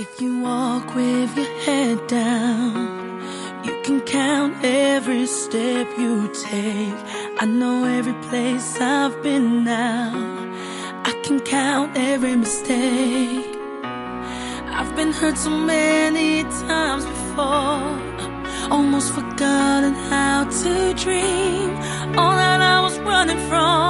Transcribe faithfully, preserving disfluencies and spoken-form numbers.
If you walk with your head down, you can count every step you take. I know every place I've been now, I can count every mistake. I've been hurt so many times before, almost forgotten how to dream. All that I was running from